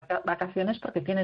vacaciones porque tiene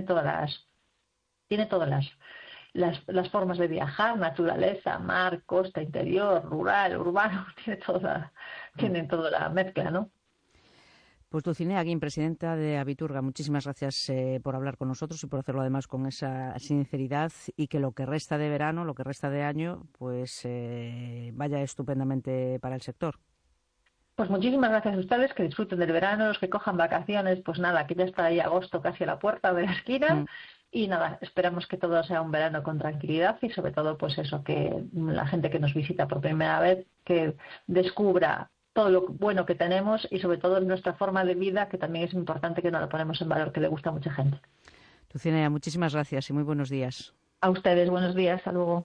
todas las formas de viajar: naturaleza, mar, costa, interior, rural, urbano, tiene toda la mezcla, ¿no? Pues Dulcinea Guín, presidenta de Abiturga, muchísimas gracias por hablar con nosotros y por hacerlo además con esa sinceridad, y que lo que resta de verano, lo que resta de año, pues vaya estupendamente para el sector. Pues muchísimas gracias a ustedes, que disfruten del verano, los que cojan vacaciones, pues nada, que ya está ahí agosto casi a la puerta de la esquina. Y nada, esperamos que todo sea un verano con tranquilidad y sobre todo pues eso, que la gente que nos visita por primera vez que descubra todo lo bueno que tenemos y sobre todo nuestra forma de vida, que también es importante, que no lo ponemos en valor, que le gusta a mucha gente. Dulcinea, muchísimas gracias y muy buenos días. A ustedes, buenos días, hasta luego.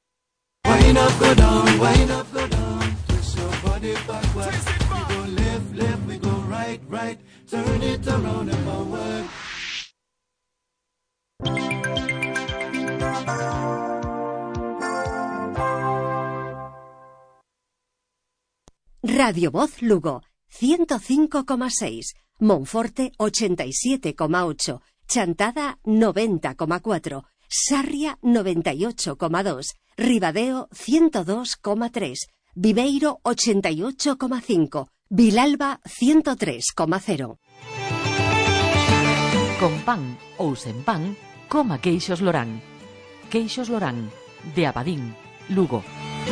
Radio Voz Lugo, 105,6, Monforte 87,8, Chantada 90,4, Sarria 98,2, Ribadeo 102,3, Viveiro 88,5, Vilalba 103,0. Con pan ou sen pan, coma Queixos Lorán. Queixos Lorán, de Abadín, Lugo.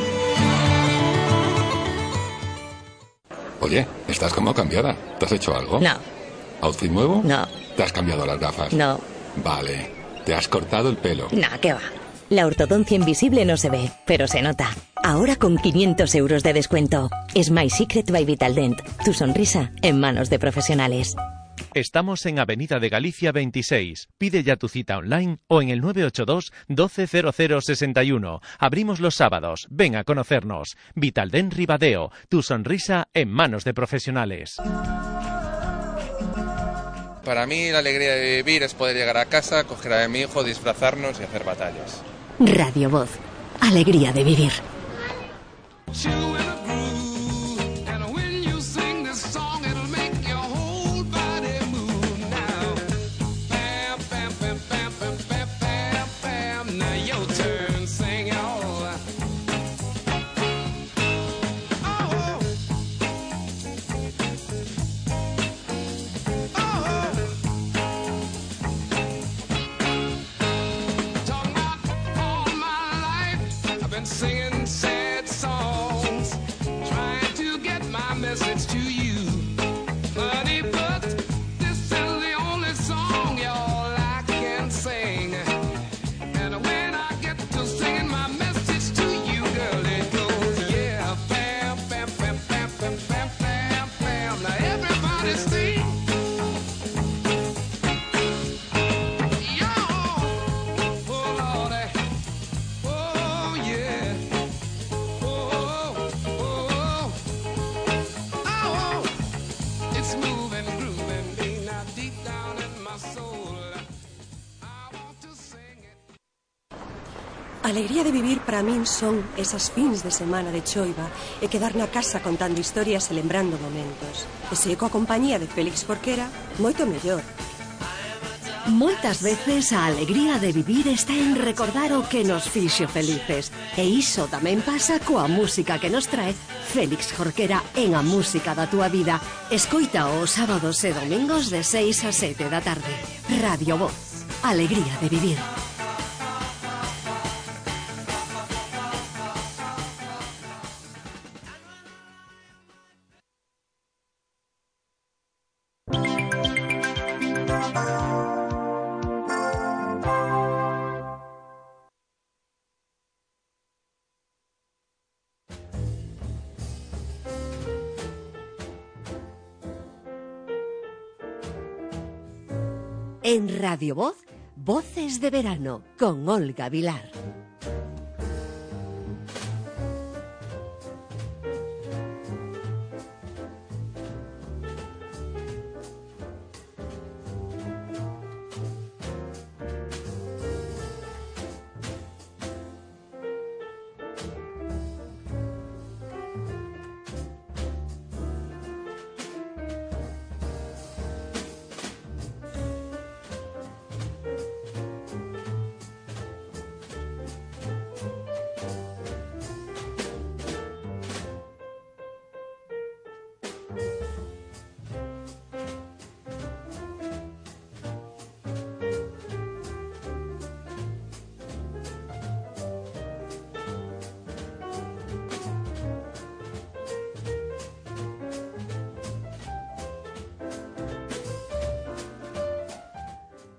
Oye, estás como cambiada. ¿Te has hecho algo? No. ¿Outfit nuevo? No. ¿Te has cambiado las gafas? No. Vale. ¿Te has cortado el pelo? No, ¿qué va? La ortodoncia invisible no se ve, pero se nota. Ahora con 500 euros de descuento. Smile Secret by Vitaldent. Tu sonrisa en manos de profesionales. Estamos en Avenida de Galicia 26. Pide ya tu cita online o en el 982 120061. Abrimos los sábados. Ven a conocernos. Vitaldent Ribadeo. Tu sonrisa en manos de profesionales. Para mí la alegría de vivir es poder llegar a casa, coger a mi hijo, disfrazarnos y hacer batallas. Radio Voz. Alegría de vivir. Alegría de vivir para min son esas fins de semana de choiva e quedar na casa contando historias e lembrando momentos. E se coa compañía de Félix Jorquera, moito mellor. Moitas veces a alegría de vivir está en recordar o que nos fixo felices. E iso tamén pasa coa música que nos trae Félix Jorquera en A Música da Túa Vida. Escoita os sábados e domingos de 6 a 7 da tarde. Radio Voz. Alegría de vivir. En Radio Voz, Voces de Verano, con Olga Vilar.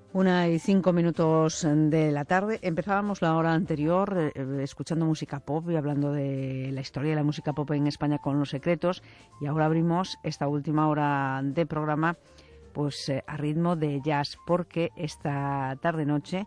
1:05 de la tarde. Empezábamos la hora anterior escuchando música pop y hablando de la historia de la música pop en España con Los Secretos, y ahora abrimos esta última hora de programa pues a ritmo de jazz, porque esta tarde-noche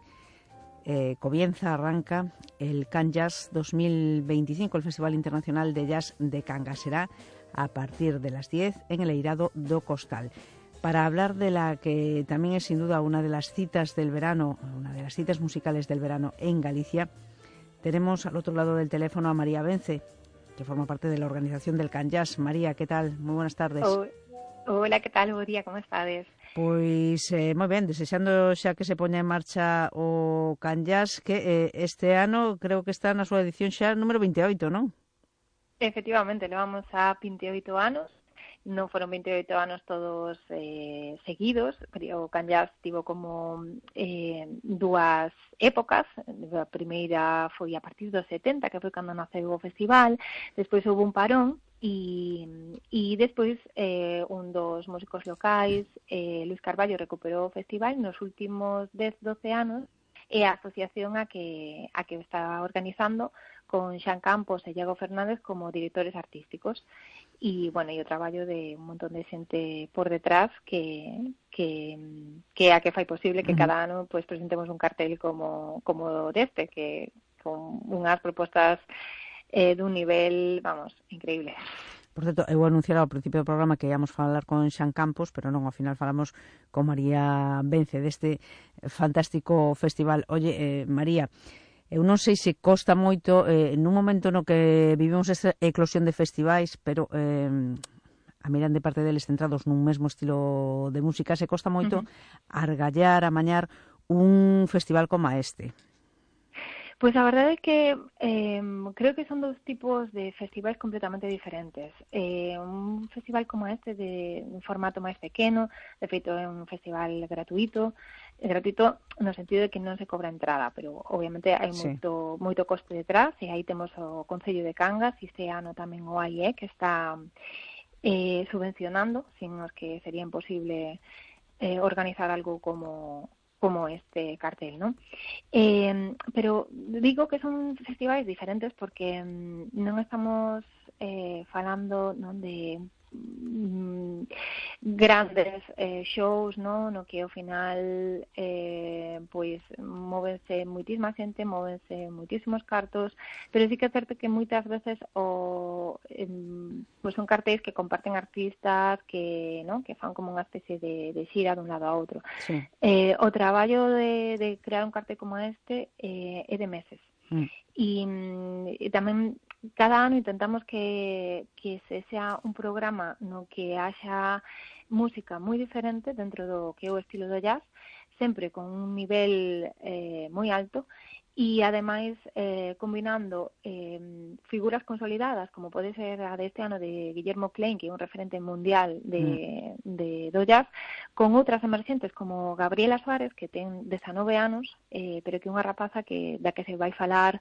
arranca el Can Jazz 2025, el Festival Internacional de Jazz de Cangas. Será a partir de las 10 en el Eirado do Costal. Para hablar de la que también es sin duda una de las citas del verano, una de las citas musicales del verano en Galicia, tenemos al otro lado del teléfono a María Vence, que forma parte de la organización del Can Jazz. María, ¿qué tal? Muy buenas tardes. Hola, ¿qué tal? Buen día, como estades? Pois moi ben, desexando xa que se poña en marcha o Can Jazz, que este ano creo que está na súa edición xa número 28, non? Efectivamente, levamos a 28 anos. Non foron 28 anos todos seguidos. O Can Jazz tivo como dúas épocas. A primeira foi a partir dos 70, que foi cando naceu o festival. Despois houve un parón e despois un dos músicos locais, Luis Carballo, recuperou o festival nos últimos 10-12 anos, e a asociación a que está organizando con Xan Campos e Iago Fernández como directores artísticos. E, bueno, e o traballo de un montón de xente por detrás que é a que fai posible que cada ano pues presentemos un cartel como deste, que con unhas propostas dun nivel, vamos, increíble. Por certo, eu anunciara ao principio do programa que íamos falar con Xan Campos, pero non, ao final falamos con María Vence deste fantástico festival. Oye, María, eu non sei se costa moito nun momento no que vivimos esta eclosión de festivais, pero a miran de parte deles centrados nun mesmo estilo de música, se costa moito argallar, amañar un festival como este. Pues a verdade é que creo que son dos tipos de festivais completamente diferentes. Un festival como este, de un formato máis pequeno, de feito é un festival gratuito no sentido de que non se cobra entrada, pero obviamente hai moito coste detrás, e aí temos o Concello de Cangas, e este ano tamén o AIE, que está subvencionando, sin os que sería imposible organizar algo como este cartel, ¿no? Pero digo que son festivais diferentes porque non estamos falando, non, de grandes shows, no que ao final pois móvense moitísima xente, móvense moitísimos cartos, pero sí que é certo que moitas veces pois son cartéis que comparten artistas que fan como unha especie de xira dun lado a outro. Sí. O traballo de crear un cartel como este é de meses. E tamén cada ano intentamos que se sea un programa no que haxa música moi diferente dentro do que é o estilo do jazz, sempre con un nivel moi alto, e ademais combinando figuras consolidadas, como pode ser a deste ano de Guillermo Klein, que é un referente mundial do jazz, con outras emerxentes como Gabriela Suárez, que ten 19 anos, pero que é unha rapaza da que se vai falar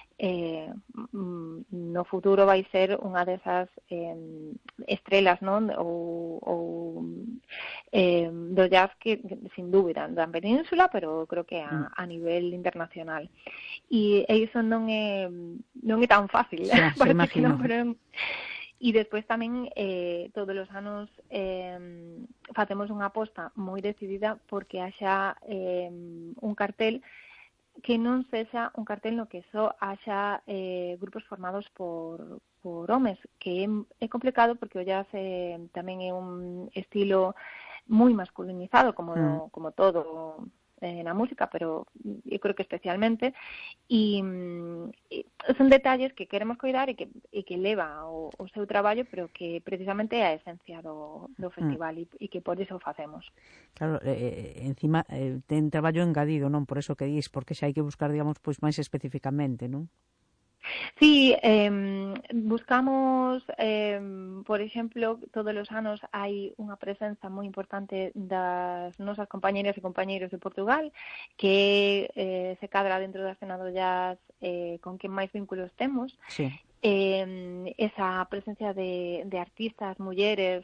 no futuro, vai ser unha desas estrelas, non? Ou do jazz que sin dúbida da península, pero creo que a nivel internacional. E iso non é tan fácil, parece que non, pero e despois tamén todos os anos facemos unha aposta moi decidida porque haxa un cartel que non sexa un cartel no que só haxa grupos formados por homes, que é complicado porque o jazz tamén é un estilo moi masculinizado como todo na música, pero eu creo que especialmente, e son detalles que queremos cuidar e que leva o seu traballo, pero que precisamente é a esencia do festival e que por iso o facemos. Claro, encima ten traballo engadido, non? Por eso que dis, porque xa hai que buscar, digamos, pois máis especificamente, non? Sí, buscamos, por exemplo, todos os anos hai unha presenza moi importante das nosas compañeras e compañeiros de Portugal, que se cadra dentro da escena do jazz con quen máis vínculos temos. Sí. esa presencia de artistas, mulleres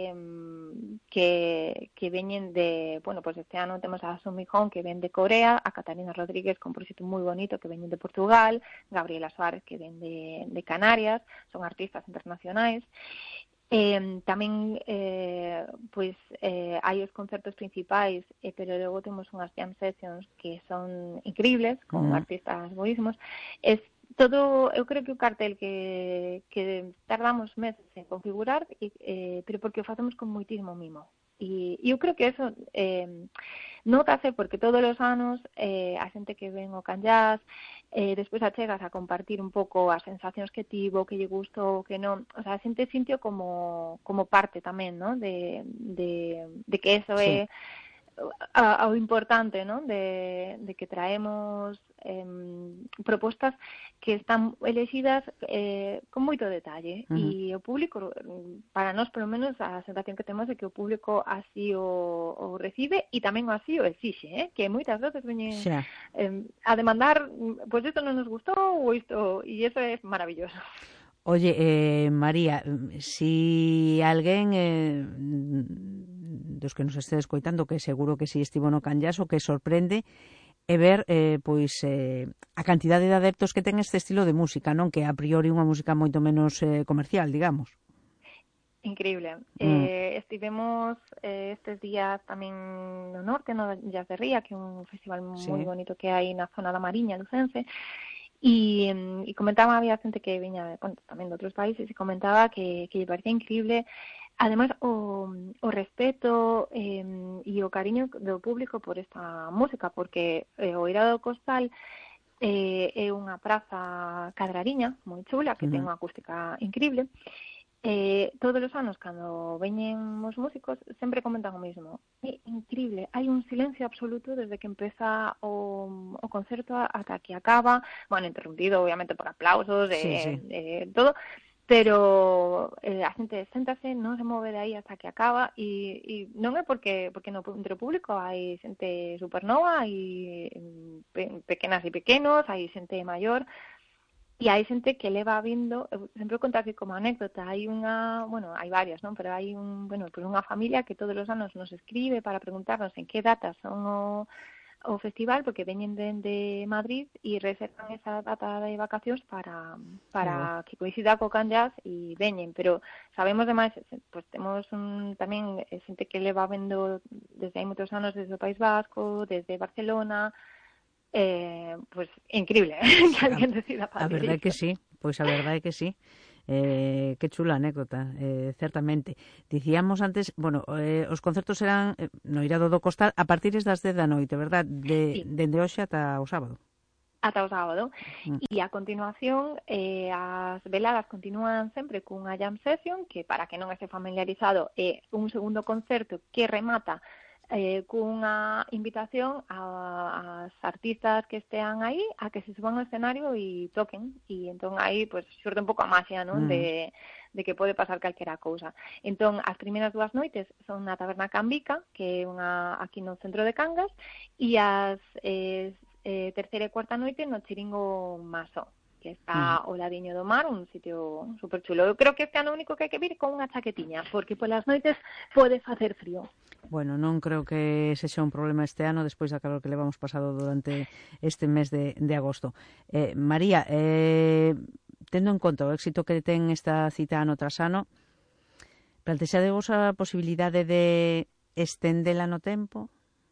que veñen de, bueno, pues este ano temos a Sun Mi-hong que ven de Corea, a Catalina Rodríguez con un proxecto moi bonito que veñen de Portugal, Gabriela Suárez que ven de Canarias, son artistas internacionais. Tamén hai os concertos principais, pero logo temos unhas jam sessions que son increíbles con artistas boísimos. Eu creo que o cartel que tardamos meses en configurar, pero porque o facemos con moitísimo mimo. E eu creo que eso notase porque todos os anos a xente que ven o Can Jazz despois achegas a compartir un pouco as sensacións que tivo, que lle gustou, que non, o sea, a xente sintió como parte tamén, ¿no? de que eso é o importante, ¿no? de que traemos propostas que están elegidas con moito detalle e o público, para nós polo menos a sensación que temos é que o público así o recibe e tamén así o exixe, que moitas veces veñen a demandar, pues isto non nos gustou ou isto, e iso é maravilloso. Oye, María, si alguén dos que nos este escoitando, que seguro que si estivo no Can Jazz, o que sorprende é ver a cantidade de adeptos que ten este estilo de música, non? Que a priori unha música moito menos comercial, digamos. Increíble. Estivemos estes días tamén no norte, no Jazz de Ría, que é un festival moi bonito que hai na zona da Mariña, lucense, e comentaba, había xente que viña tamén de outros países e comentaba que lle parecía increíble. Ademais, o respeto e o cariño do público por esta música, porque o Eirado Costal é unha praza cadrariña moi chula, que ten unha acústica increíble. Todos os anos, cando veñen os músicos, sempre comentan o mesmo. É increíble, hai un silencio absoluto desde que empeza o concerto ata que acaba, bueno, interrumpido obviamente por aplausos, todo, pero a xente séntase, non se move de aí hasta que acaba e non é porque no entre o público hai xente supernova, hai pequenas e pequenos, hai xente maior e hai xente que leva vindo, sempre conto aquí como anécdota, hai varias, non? Pero hai unha familia que todos os anos nos escribe para preguntarnos en que datas son o festival, porque veñen de Madrid e reservan esa data de vacacións para que coincida co Can Jazz e veñen, pero sabemos demais, pues temos tamén xente que leva vendo desde hai moitos anos desde o País Vasco, desde Barcelona, pues increíble, que alguén decida para a verdade que sí, pois a verdade que sí. Que chula anécdota, certamente. Dicíamos antes, os concertos serán no Eirado do Costal a partir das 10 da noite, verdad? Dende hoxe ata o sábado. Ata o sábado. E a continuación, as veladas continúan sempre cunha jam session, que para que non este familiarizado é un segundo concerto que remata cunha invitación ás artistas que estean aí a que se suban ao escenario e toquen, e entón aí pues xurde un pouco a magia, non? De que pode pasar calquera cousa. Entón, as primeiras 2 noites son na Taberna Cambica, que é unha aquí no centro de Cangas, e as terceira e cuarta noite no Chiringo Maso, que está ao ladiño do mar, un sitio super chulo. Eu creo que este ano único que hai que vir con unha chaquetiña, porque polas noites pode facer frío. Bueno, non creo que sexa un problema este ano despois da calor que levamos pasado durante este mes de agosto. María, tendo en conta o éxito que ten esta cita ano tras ano, plantexadevos a posibilidade de estendela no tempo?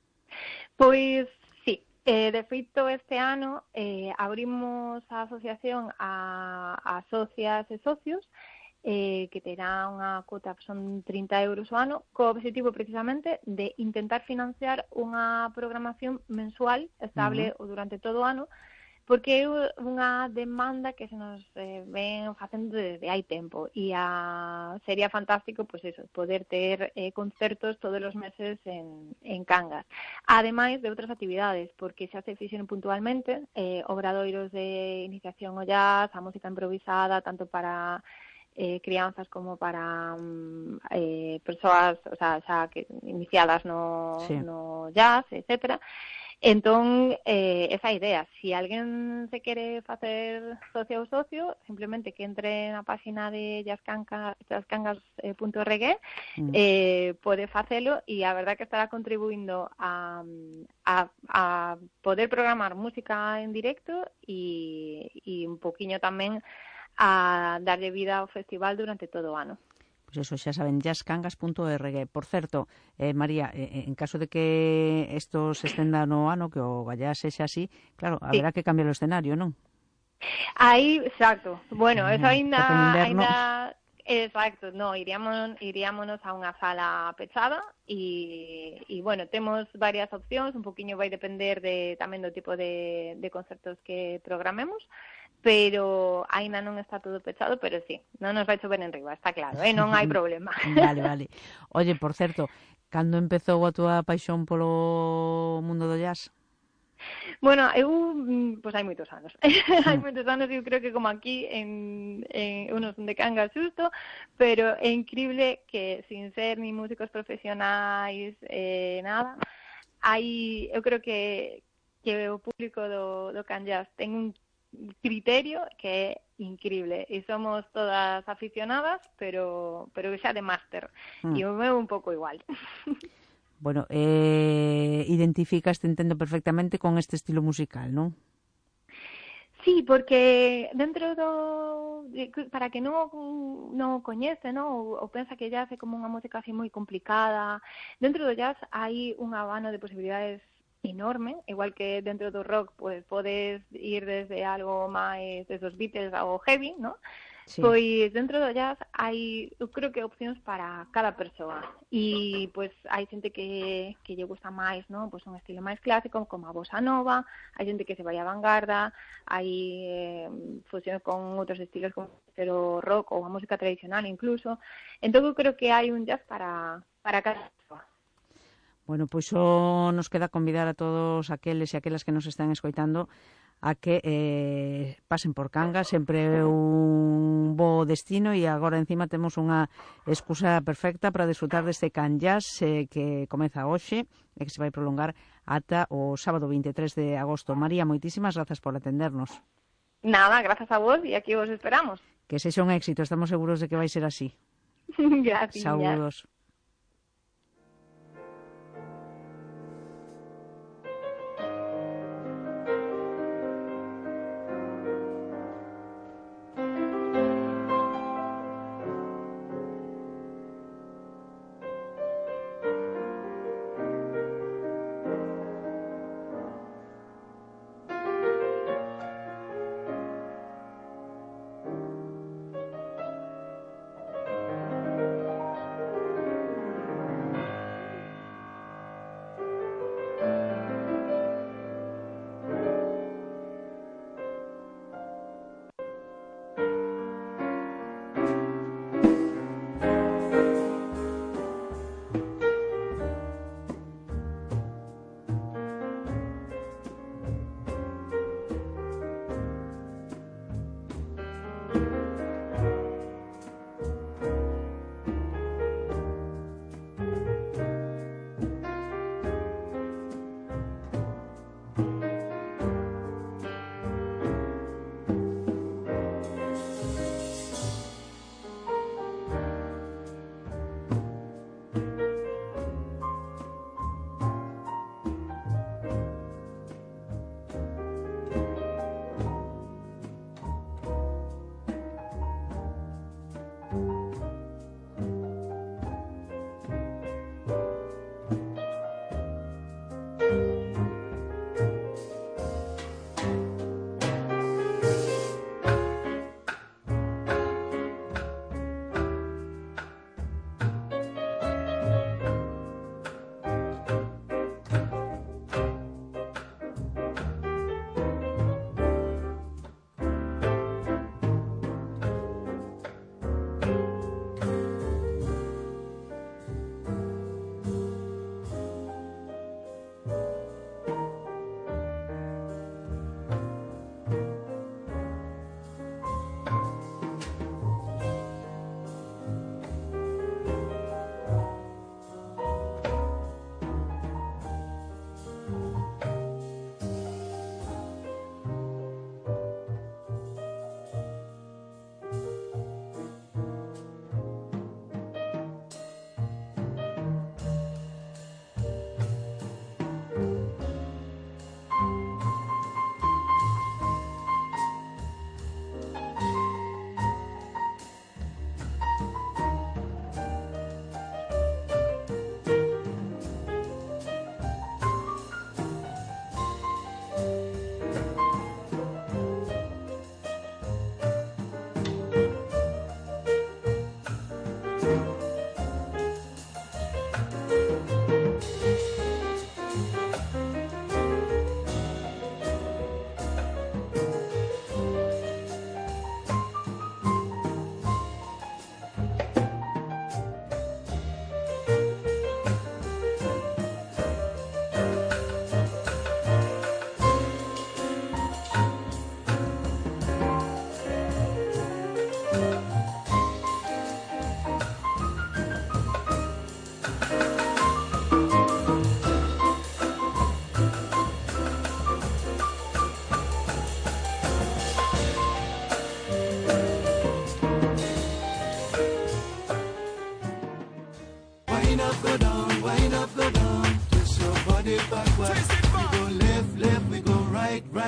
Pois sí, de feito este ano abrimos a asociación a socias e socios, que terá unha cota, son 30 euros ao ano, co objetivo precisamente de intentar financiar unha programación mensual estable durante todo o ano, porque é unha demanda que se nos ven facendo desde hai tempo e sería fantástico pois eso, poder ter concertos todos os meses en Cangas, ademais de outras actividades, porque xa se fixeron puntualmente obradoiros de iniciación ao jazz, a música improvisada, tanto para crianzas como para persoas, o sea, xa que iniciadas no jazz, etcétera. Entón, esa idea, si alguén se quere facer socio ou socio, simplemente que entre na página de jazzcangas.org, pode facelo, e a verdad que estará contribuindo a poder programar música en directo e un poquinho tamén a darlle vida ao festival durante todo o ano. Pois eso, xa saben, jazzcangas.org. Por certo, María, en caso de que isto se estenda no ano, que o Gallás sexa así, claro, haberá que cambiar o escenario, non? Aí, exacto. Bueno, eso ainda exacto, no, iríamonos a unha sala pechada e bueno, temos varias opcións, un poquinho vai depender tamén do tipo de concertos que programemos, pero aínda non está todo pechado, pero sí, non nos vai chover en riba, está claro, non hai problema. Vale. Oye, por certo, cando empezou a túa paixón polo mundo do jazz? Bueno, pois hai moitos anos. Hai moitos anos, eu creo que como aquí eu non son de Cangas xusto, pero é increíble que sin ser ni músicos profesionais, nada, eu creo que o público do Can Jazz ten un criterio que é increíble e somos todas aficionadas, pero xa de máster, e o meu un pouco igual. Bueno, identificas, te entendo perfectamente con este estilo musical, non? Sí, porque dentro para que non o coñece, non, ou pensa que jazz é como unha música así moi complicada, dentro do jazz hai un abano de posibilidades enorme, igual que dentro do rock pues podes ir desde algo máis desde os Beatles ao heavy, ¿no? Sí. Pois dentro do jazz hai, eu creo que opcións para cada persoa e pois hai xente que lle gusta máis, ¿no? Pois un estilo máis clásico como a bossa nova, hai xente que se vai a vanguarda, hai fusión con outros estilos como o rock ou a música tradicional incluso. Entón eu creo que hai un jazz para cada persoa. Bueno, pois só nos queda convidar a todos aqueles e aquelas que nos están escoitando a que pasen por Cangas, sempre é un bo destino e agora encima temos unha excusa perfecta para disfrutar deste Can Jazz que comeza hoxe e que se vai prolongar ata o sábado 23 de agosto. María, moitísimas grazas por atendernos. Nada, grazas a vos e aquí vos esperamos. Que sexa un éxito, estamos seguros de que vai ser así. Gracias. Saúdos.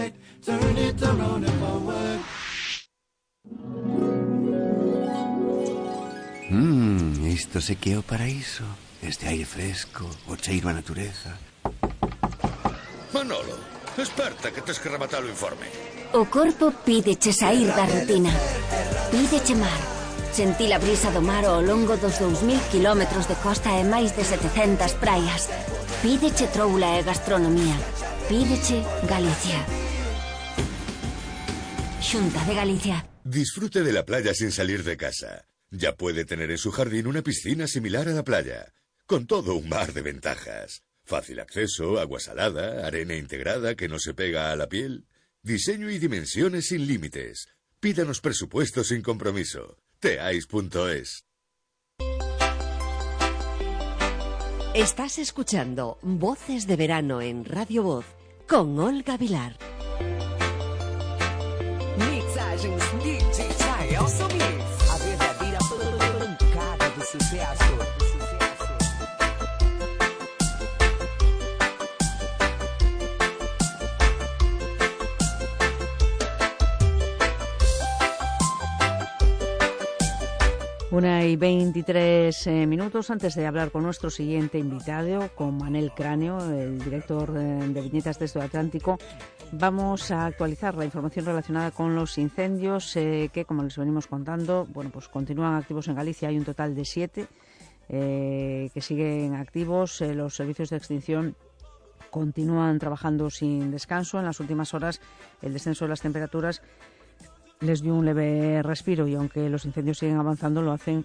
right, turn it around and forward. Isto se que é o paraíso. Este aire fresco, o cheiro a natureza. Manolo, desperta que tes que rematar o informe. O corpo pídeche sair da rutina. Pídeche mar. Sentir a brisa do mar ao longo dos 2000 kilómetros de costa e máis de 700 praias. Pídeche troula e gastronomía. Pídeche Galicia. Xunta de Galicia. Disfrute de la playa sin salir de casa. Ya puede tener en su jardín una piscina similar a la playa, con todo un mar de ventajas. Fácil acceso, agua salada, arena integrada que no se pega a la piel. Diseño y dimensiones sin límites. Pídanos presupuesto sin compromiso. teais.es. Estás escuchando Voces de Verano en Radio Voz con Olga Vilar. Mixagens DJ Elson Mix, a verdadeira pancada do sucesso. Una y 23 minutos antes de hablar con nuestro siguiente invitado, con Manel Cráneo, el director de Viñetas desde el Atlántico. Vamos a actualizar la información relacionada con los incendios que, como les venimos contando, bueno, pues continúan activos en Galicia. Hay un total de 7 que siguen activos. Los servicios de extinción continúan trabajando sin descanso. En las últimas horas, el descenso de las temperaturas les dio un leve respiro y aunque los incendios siguen avanzando, lo hacen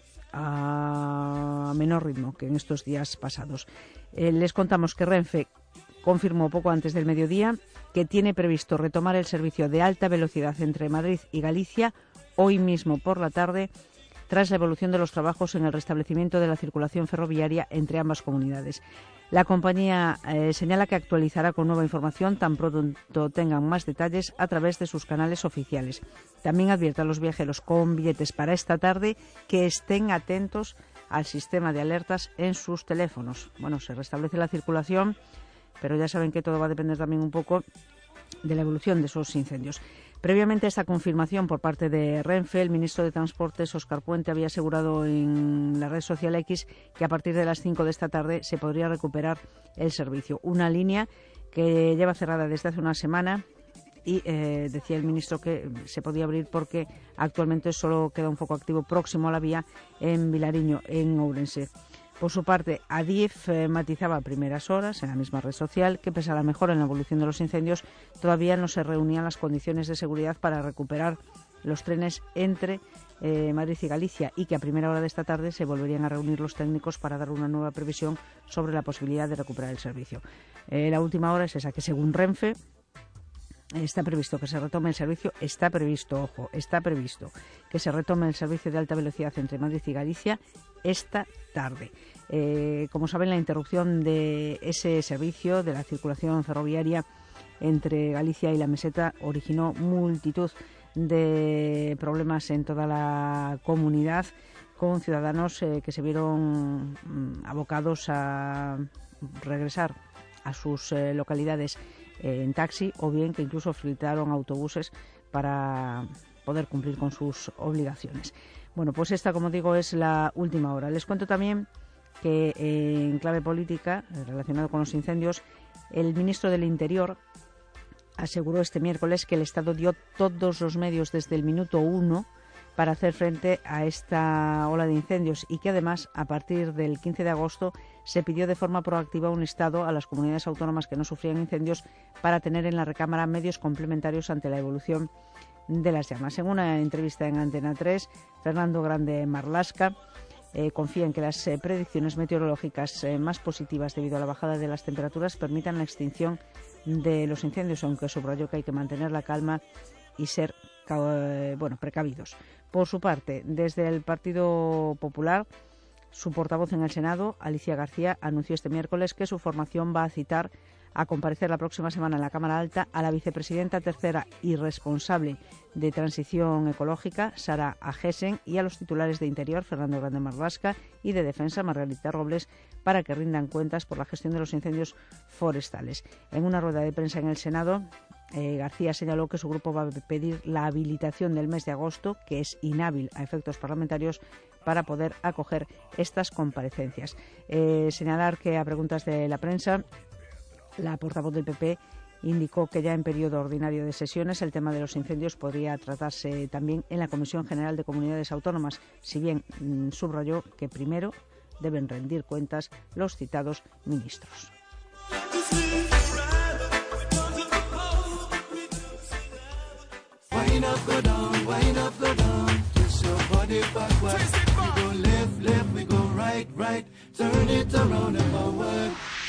a menor ritmo que en estos días pasados. Les contamos que Renfe confirmó poco antes del mediodía que tiene previsto retomar el servicio de alta velocidad entre Madrid y Galicia hoy mismo por la tarde, tras la evolución de los trabajos en el restablecimiento de la circulación ferroviaria entre ambas comunidades. La compañía señala que actualizará con nueva información tan pronto tengan más detalles a través de sus canales oficiales. También advierte a los viajeros con billetes para esta tarde que estén atentos al sistema de alertas en sus teléfonos. Bueno, se restablece la circulación, pero ya saben que todo va a depender también un poco de la evolución de esos incendios. Previamente a esta confirmación por parte de Renfe, el ministro de Transportes, Óscar Puente, había asegurado en la red social X que a partir de las 5 de esta tarde se podría recuperar el servicio. Una línea que lleva cerrada desde hace una semana y decía el ministro que se podía abrir porque actualmente solo queda un foco activo próximo a la vía en Vilariño, en Ourense. Por su parte, Adif matizaba a primeras horas en la misma red social que, pese a la mejora en la evolución de los incendios, todavía no se reunían las condiciones de seguridad para recuperar los trenes entre Madrid y Galicia y que a primera hora de esta tarde se volverían a reunir los técnicos para dar una nueva previsión sobre la posibilidad de recuperar el servicio. La última hora es esa, que según Renfe está previsto que se retome el servicio, está previsto que se retome el servicio de alta velocidad entre Madrid y Galicia esta tarde. Como saben, la interrupción de ese servicio de la circulación ferroviaria entre Galicia y la meseta originó multitud de problemas en toda la comunidad, con ciudadanos que se vieron abocados a regresar a sus localidades en taxi, o bien que incluso filtraron autobuses para poder cumplir con sus obligaciones. Bueno, pues esta, como digo, es la última hora. Les cuento también que en clave política, relacionado con los incendios, el ministro del Interior aseguró este miércoles que el Estado dio todos los medios desde el minuto 1 para hacer frente a esta ola de incendios y que además, a partir del 15 de agosto, se pidió de forma proactiva un listado a las comunidades autónomas que no sufrían incendios para tener en la recámara medios complementarios ante la evolución de las llamas. En una entrevista en Antena 3, Fernando Grande Marlasca confía en que las predicciones meteorológicas más positivas debido a la bajada de las temperaturas permitan la extinción de los incendios, aunque subrayó que hay que mantener la calma y ser precavidos. Por su parte, desde el Partido Popular, su portavoz en el Senado, Alicia García, anunció este miércoles que su formación va a citar a comparecer la próxima semana en la Cámara Alta a la vicepresidenta tercera y responsable de Transición Ecológica, Sara Agesen, y a los titulares de Interior, Fernando Grande Marlasca, y de Defensa, Margarita Robles, para que rindan cuentas por la gestión de los incendios forestales. En una rueda de prensa en el Senado, García señaló que su grupo va a pedir la habilitación del mes de agosto, que es inhábil a efectos parlamentarios, para poder acoger estas comparecencias. Señalar que a preguntas de la prensa, la portavoz del PP indicó que ya en periodo ordinario de sesiones el tema de los incendios podría tratarse también en la Comisión General de Comunidades Autónomas, si bien subrayó que primero deben rendir cuentas los citados ministros. Wind up, go down, wind up, go down. Twist your body backward. We go left, left, we go right, right. Turn it around and forward.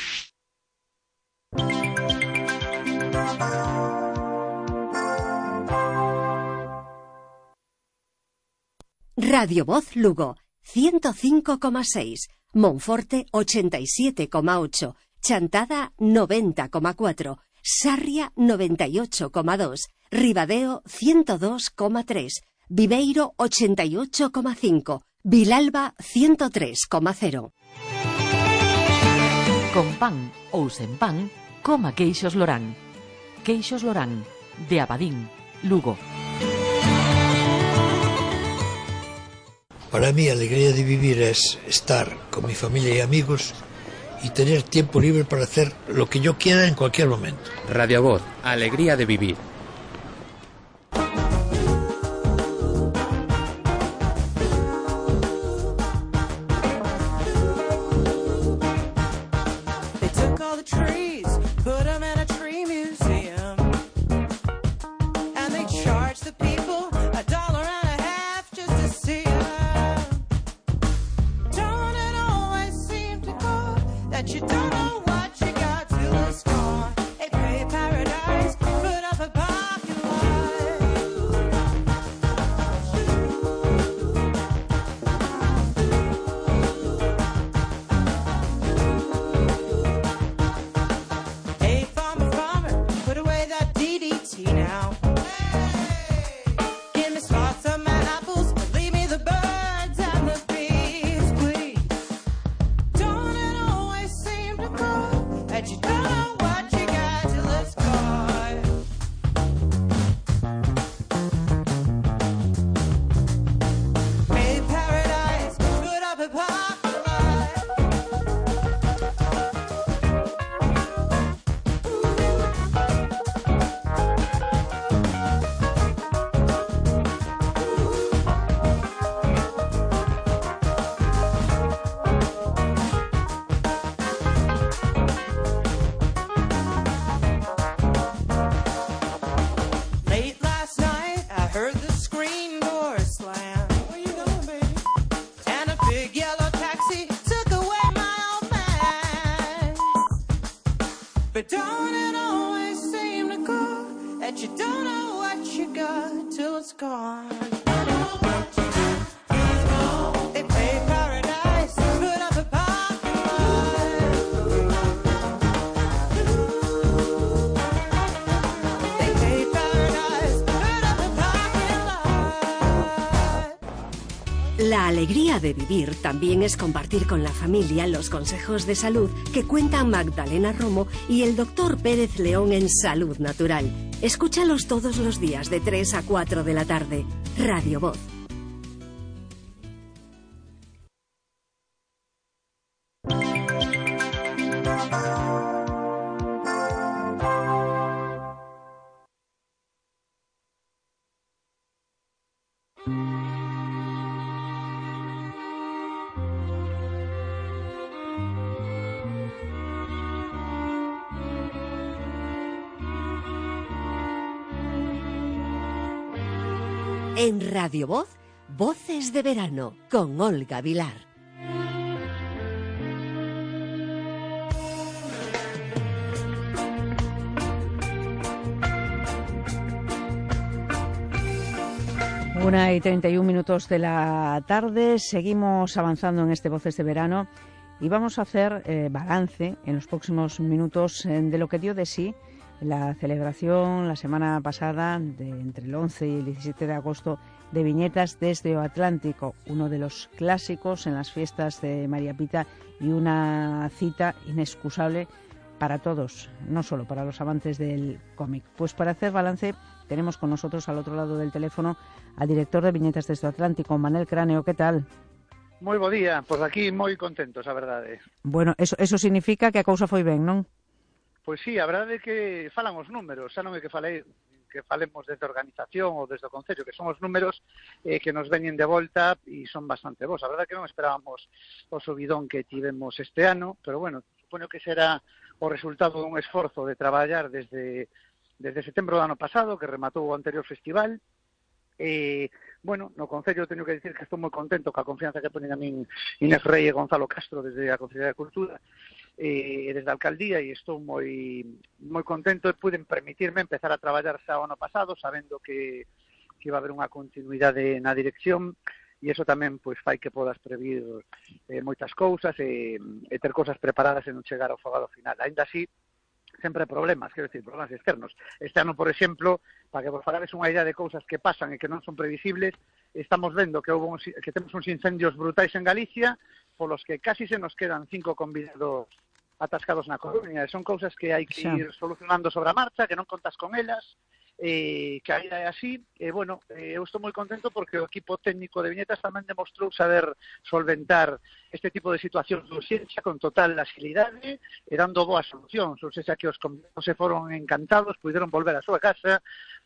Radio Voz Lugo, 105,6. Monforte, 87,8. Chantada, 90,4. Sarria, 98,2. Ribadeo, 102,3. Viveiro, 88,5. Vilalba, 103,0. Con pan ou sen pan, coma queixos Lorán. Queixos Lorán, de Abadín, Lugo. Para mí, la alegría de vivir es estar con mi familia y amigos y tener tiempo libre para hacer lo que yo quiera en cualquier momento. Radio Voz, alegría de vivir. But don't it always seem to go that you don't know what you got till it's gone? Don't know what you got, it's gone. They play paradise, put up a parking lot. They play paradise, put up a parking lot. La alegría de vivir también es compartir con la familia los consejos de salud que cuentan Magdalena Romo y el doctor Pérez León en Salud Natural. Escúchalos todos los días de 3 a 4 de la tarde. Radio Voz. En Radio Voz, Voces de Verano, con Olga Vilar. Una y 31 minutos de la tarde, seguimos avanzando en este Voces de Verano y vamos a hacer balance en los próximos minutos de lo que dio de sí la celebración la semana pasada, entre el 11 y el 17 de agosto, de Viñetas desde o Atlántico, uno de los clásicos en las fiestas de María Pita y una cita inexcusable para todos, no solo para los amantes del cómic. Pues para hacer balance tenemos con nosotros al otro lado del teléfono al director de Viñetas desde o Atlántico, Manel Cráneo. ¿Qué tal? Moi bo día, pois aquí moi contentos, a verdade. Bueno, eso significa que a cousa foi ben, non? Pois sí, a verdade é que falan os números, xa non é que falemos desde a organización ou desde o Concello, que son os números que nos veñen de volta e son bastante bons. A verdade é que non esperábamos o subidón que tivemos este ano, pero bueno, supoño que será o resultado dun esforzo de traballar desde setembro do ano pasado, que rematou o anterior festival. Bueno, no Concello teño que dicir que estou moi contento ca confianza que ponen a min Inés Rey e Gonzalo Castro desde a Consellería de Cultura e desde a Alcaldía, e estou moi contento e puiden permitirme empezar a traballar xa o ano pasado sabendo que iba a haber unha continuidade na dirección, e iso tamén pois fai que podas previr moitas cousas e ter cousas preparadas e non chegar ao fogado final. Ainda así, sempre problemas, quero dicir, problemas externos. Este ano, por exemplo, para que vos falades unha idea de cousas que pasan e que non son previsibles, estamos vendo que temos uns incendios brutais en Galicia, polos que casi se nos quedan 5 convidados atascados na Coruña. Son cousas que hai que ir solucionando sobre a marcha, que non contas con elas, que a vida é así. Bueno, eu estou moi contento porque o equipo técnico de Viñetas tamén demostrou saber solventar este tipo de situacións de urxencia con total agilidade e dando boas solucións. Ou seja, que os convidados se foron encantados, puderon volver á súa casa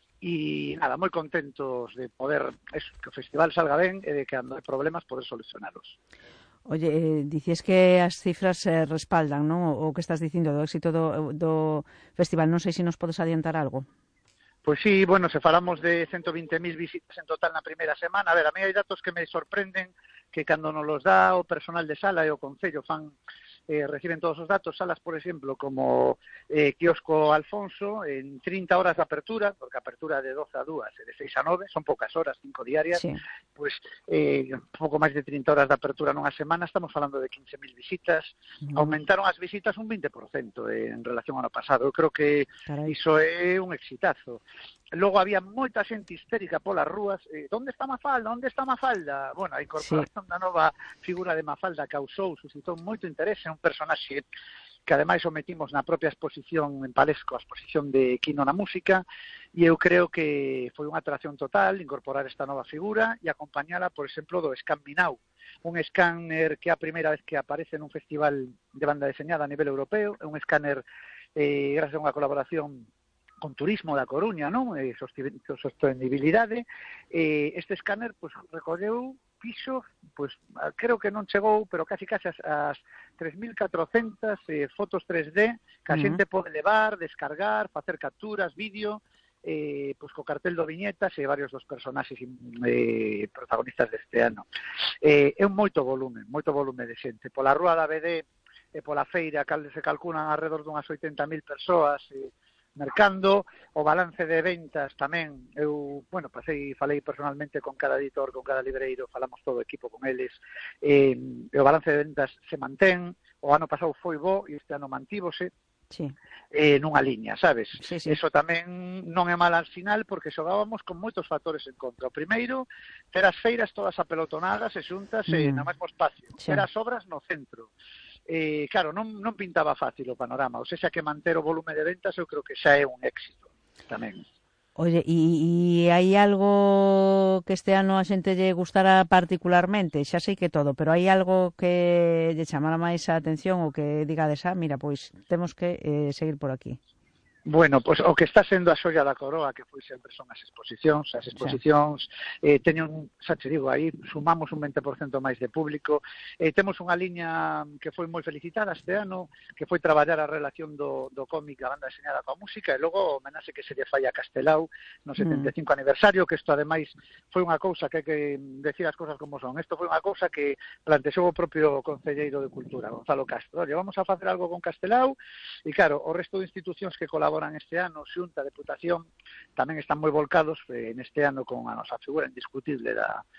e nada, moi contentos de poder que o festival salga ben e de que cando hai problemas poder solucionalos. Oye, dices que as cifras respaldan, non? O que estás dicindo do éxito do festival. Non sei se nos podes adiantar algo. Pois sí, bueno, se falamos de 120.000 visitas en total na primeira semana. A ver, a mí hai datos que me sorprenden que cando nos los dá o personal de sala e o Concello reciben todos os datos. Salas, por exemplo, como Quiosco Alfonso, en 30 horas de apertura, porque a apertura de 12 a 2 e de 6 a 9, son poucas horas, 5 diarias, sí. Pois pouco máis de 30 horas de apertura nunha semana, estamos falando de 15.000 visitas. Aumentaron as visitas un 20% en relación ao ano pasado. Eu creo que iso é un exitazo. Logo había moita xente histérica polas rúas. Onde está Mafalda? Onde está Mafalda? Bueno, a incorporación da nova figura de Mafalda suscitou moito interese. É un personaxe que ademais o metimos na propia exposición en Palesco, a exposición de Quino na música, e eu creo que foi unha atracción total incorporar esta nova figura e acompañala, por exemplo, do Scan Me Now, un escáner que é a primeira vez que aparece nun festival de banda deseñada a nivel europeo, é un escáner gracias a unha colaboración con Turismo da Coruña, non? Sostenibilidade. Este escáner pois recolleu piso, pois creo que non chegou, pero casi as 3.400 fotos 3D que a xente pode levar, descargar, facer capturas, vídeo, pois co cartel do Viñetas e varios dos personaxes protagonistas deste ano. É un moito volume de xente. Pola Rúa da BD e pola feira, se calculan alrededor dunhas 80.000 persoas mercando. O balance de ventas tamén, eu, falei personalmente con cada editor, con cada libreiro, falamos todo o equipo con eles, e o balance de ventas se mantén. O ano pasado foi bo e este ano mantívose nunha liña, sabes? Sí. Eso tamén non é mal al final, porque xogábamos con moitos factores en contra. O primeiro, ter as feiras todas apelotonadas e xuntas no mesmo espacio, ter as obras no centro. Claro, non pintaba fácil o panorama, ou seja que manter o volume de ventas eu creo que xa é un éxito tamén. Oye, e hai algo que este ano a xente lle gustará particularmente? Xa sei que todo, pero hai algo que lle chamara máis a atención ou que digades, mira, pois temos que seguir por aquí? Bueno, pois o que está sendo a xoia da coroa, que foi sempre son as exposicións. As exposicións teñen, xa te digo, aí sumamos un 20% máis de público. Temos unha liña que foi moi felicitada este ano, que foi traballar a relación do cómic, a banda deseñada coa música, e logo o homenaxe que se lle fai a Castelao no 75 aniversario, que isto ademais foi unha cousa que hai que decir as cousas como son. Isto foi unha cousa que plantexou o propio concelleiro de Cultura, Gonzalo Castro. Oye, vamos a facer algo con Castelao, e claro, o resto de institucións que colaboran este ano, Xunta, Deputación, tamén están moi volcados neste ano con a nosa figura indiscutible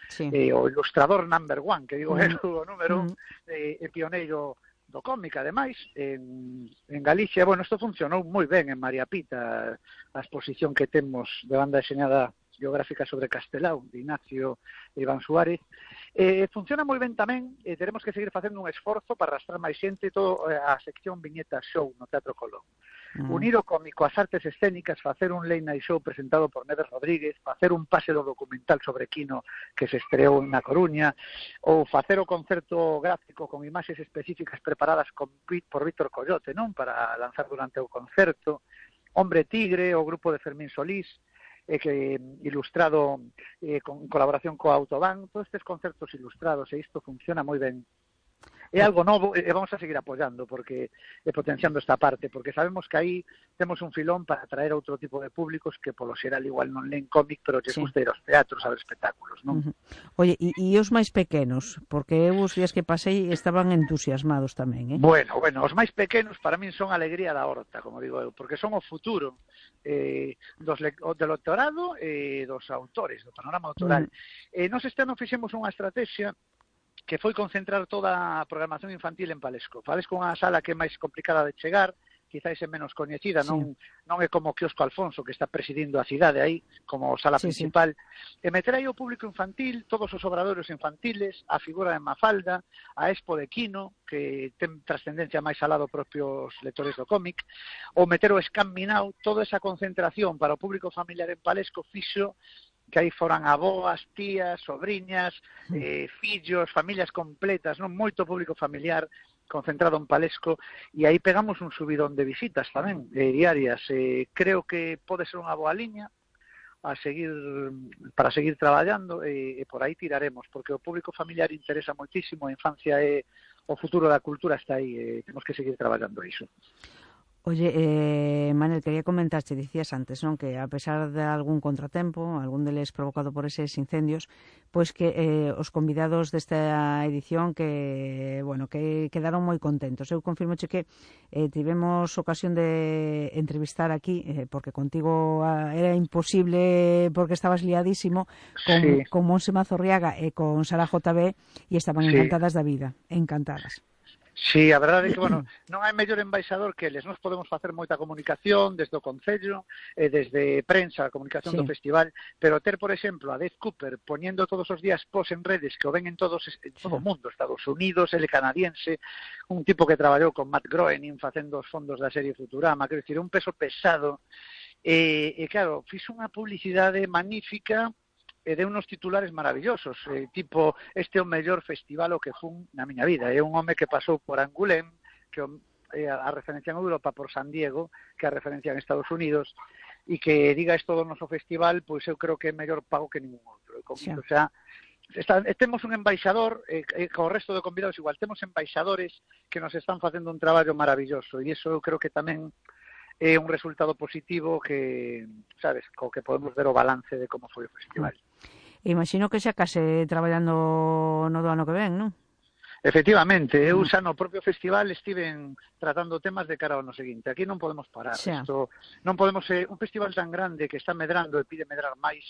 o ilustrador number one, que digo o número pioneiro do cómic, ademais, en Galicia. Bueno, isto funcionou moi ben en María Pita, a exposición que temos de banda deseñada biográfica sobre Castelao, de Ignacio Iván Suárez, Funciona moi ben tamén, teremos que seguir facendo un esforzo para arrastrar máis xente todo a sección Viñeta Show no Teatro Colón. Unir o cómico ás artes escénicas, facer un late night show presentado por Neves Rodríguez, facer un pase do documental sobre Quino que se estreou na Coruña, ou facer o concerto gráfico con imaxes específicas preparadas por Víctor Coyote, non, para lanzar durante o concerto, Hombre Tigre, o grupo de Fermín Solís, que ilustrado con colaboración coa Autobán, todos estes concertos ilustrados, e isto funciona moi ben. É algo novo e vamos a seguir apoyando porque potenciando esta parte, porque sabemos que aí temos un filón para atraer outro tipo de públicos que polo xeral igual non len cómic, pero lles gusta ir aos teatros a ver espectáculos, non? Oye, e os máis pequenos, porque eu os días que pasei estaban entusiasmados tamén, Bueno, os máis pequenos para min son a alegría da horta, como digo eu, porque son o futuro do lectorado e dos autores, do panorama autoral. Nos este ano fixemos unha estrategia que foi concentrar toda a programación infantil en Palesco. Palesco é unha sala que é máis complicada de chegar, quizáis é menos coñecida, non é como o Quiosco Alfonso, que está presidindo a cidade aí, como sala principal. E meter aí o público infantil, todos os obradoiros infantiles, a figura de Mafalda, a Expo de Quino, que ten trascendencia máis alá do propios lectores do cómic, ou meter o Scam Me Now, toda esa concentración para o público familiar en Palesco fixo que aí foran aboas, tías, sobriñas, fillos, familias completas, non, moito público familiar concentrado en Palesco, e aí pegamos un subidón de visitas tamén, diarias. Creo que pode ser unha boa liña para seguir traballando, e por aí tiraremos, porque o público familiar interesa moitísimo, a infancia é o futuro da cultura, está aí, temos que seguir traballando iso. Oye, Manel, quería comentarte, dicías antes, non, que a pesar de algún contratempo, algún deles provocado por eses incendios, pois que os convidados desta edición que quedaron moi contentos. Eu confirmoche que tivemos ocasión de entrevistar aquí, porque contigo era imposible porque estabas liadísimo, con Monse Mazorriaga e con Sara JB, e estaban encantadas da vida, encantadas. Sí, a verdade é que, non hai mellor embaixador que eles. Nos podemos facer moita comunicación desde o Concello, desde prensa, a comunicación do festival, pero ter, por exemplo, a Dave Cooper poñendo todos os días posts en redes que o ven en todo o mundo, Estados Unidos, ele canadiense, un tipo que traballou con Matt Groening facendo os fondos da serie Futurama, quero dicir, un peso pesado, e claro, fixo unha publicidade magnífica, e de unos titulares maravillosos, tipo, este é o mellor festival o que fun na miña vida. É un home que pasou por Angoulême, que é a referencia en Europa, por San Diego, que é a referencia en Estados Unidos, e que diga isto do noso festival, pois eu creo que é mellor pago que ningún outro. O sea, temos un embaixador, co resto de convidados igual, temos embaixadores que nos están facendo un traballo maravilloso, e iso eu creo que tamén é un resultado positivo que, sabes, co que podemos ver o balance de como foi o festival. Imagino que xa case traballando no do ano que ven, non? Efectivamente, eu xa no propio festival estiven tratando temas de cara ao ano seguinte. Aquí non podemos parar. Isto, non podemos ser un festival tan grande que está medrando e pide medrar máis,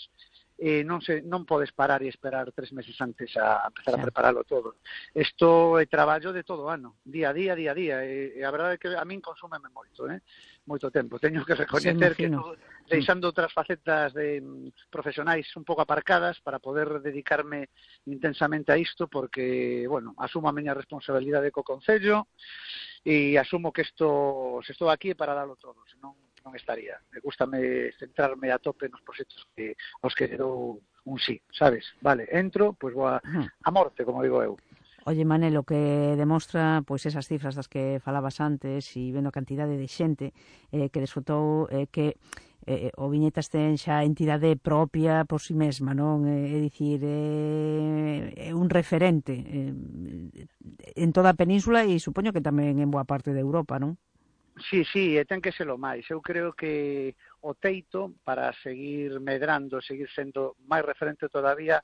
non podes parar e esperar 3 meses antes a empezar a prepararlo todo. Isto é traballo de todo o ano, día a día, e a verdade é que a min consúmeme moito tempo. Teño que recoñecer que estou deixando outras facetas profesionais un pouco aparcadas para poder dedicarme intensamente a isto, porque, asumo a miña responsabilidade co Concello e asumo que se estou aquí para darlo todo, senón non estaría. Me gustame centrarme a tope nos proxectos aos que dou un sí, sabes? Vale, entro, pois vou a morte, como digo eu. Oye, Manel, o que demostra pois esas cifras das que falabas antes e vendo a cantidade de xente que desfrutou que o Viñetas ten xa entidade propia por si mesma, non? É dicir, é un referente en toda a península e supoño que tamén en boa parte de Europa, non? Sí, ten que ser o máis. Eu creo que o teito para seguir medrando, seguir sendo máis referente todavía,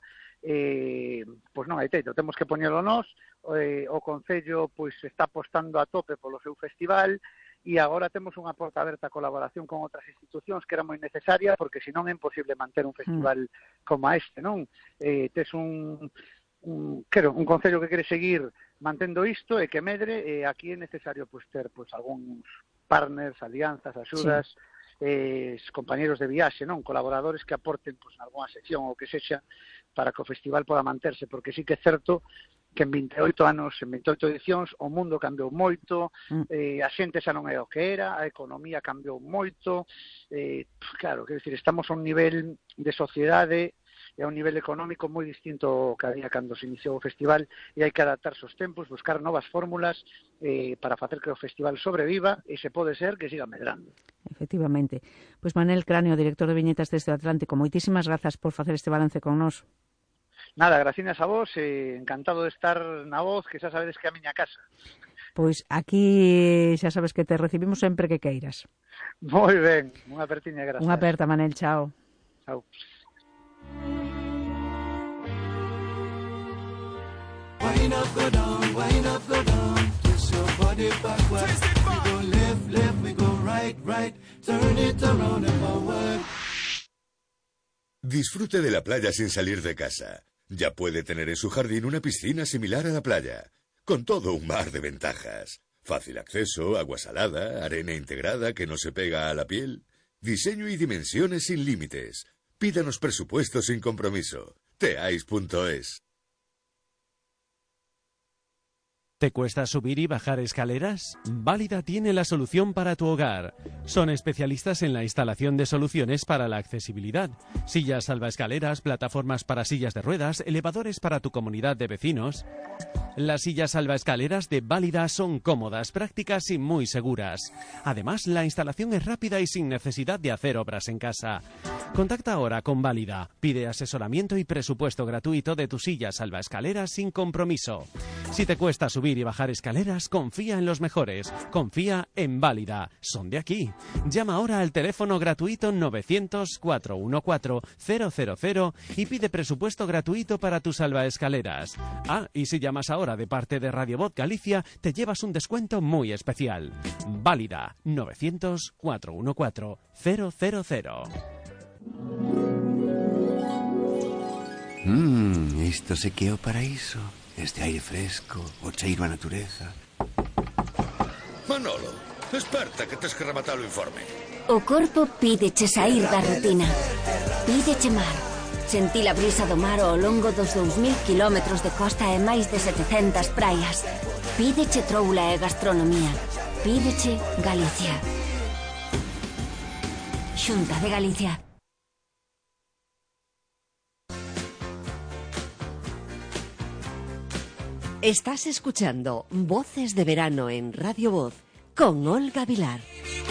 pois non hai teito, temos que poñelo nós. O Concello pois está apostando a tope polo seu festival e agora temos unha porta aberta a colaboración con outras institucións que era moi necesaria, porque senón é imposible manter un festival como este, non? Tes un Concello que quere seguir mantendo isto e que medre, e aquí é necesario pois ter algúns partners, alianzas, axudas, compañeros de viaxe, non, colaboradores que aporten pois algunha sección ou que sexa para que o festival poda manterse, porque sí que é certo que en 28 anos, en 28 edicións, o mundo cambiou moito, a xente xa non é o que era, a economía cambiou moito, claro, quero dicir, estamos a un nivel de sociedade e a un nivel económico moi distinto ao que había cando se iniciou o festival, e hai que adaptarse aos tempos, buscar novas fórmulas para facer que o festival sobreviva e se pode ser que siga medrando. Efectivamente. Pois Manel Cráneo, director de Viñetas deste Atlántico, moitísimas grazas por facer este balance con nós. Nada, gracias a vos, encantado de estar na Voz, que xa sabedes que é a miña casa. Pois aquí xa sabes que te recibimos sempre que queiras. Moi ben, unha apertiña, gracias. Unha aperta, Manel, chao. Chao. Wind up, go down, twist your body backward. We go left, we go right, turn it around and forward. Disfrute de la playa sin salir de casa. Ya puede tener en su jardín una piscina similar a la playa, con todo un mar de ventajas. Fácil acceso, agua salada, arena integrada que no se pega a la piel, diseño y dimensiones sin límites. Pídanos presupuesto sin compromiso. teais.es. ¿Te cuesta subir y bajar escaleras? Válida tiene la solución para tu hogar. Son especialistas en la instalación de soluciones para la accesibilidad. Sillas salvaescaleras, plataformas para sillas de ruedas, elevadores para tu comunidad de vecinos. Las sillas salvaescaleras de Válida son cómodas, prácticas y muy seguras. Además, la instalación es rápida y sin necesidad de hacer obras en casa. Contacta ahora con Válida. Pide asesoramiento y presupuesto gratuito de tu silla salvaescaleras sin compromiso. Si te cuesta subir y bajar escaleras, confía en los mejores. Confía en Válida. Son de aquí. Llama ahora al teléfono gratuito 900-414-000 y pide presupuesto gratuito para tus salvaescaleras. Ah, y si llamas ahora de parte de Radio Voz Galicia, te llevas un descuento muy especial. Válida 900-414-000. Isto se que é o paraíso. Este aire fresco, o cheiro a natureza. Manolo, desperta que tes que rematar o informe. O corpo pídeche saír da rutina. Pídeche mar. Sentir a brisa do mar ao longo dos 2000 kilómetros de costa e máis de 700 praias. Pídeche troula e gastronomía. Pídeche Galicia. Xunta de Galicia. Estás escuchando Voces de Verano en Radio Voz con Olga Vilar.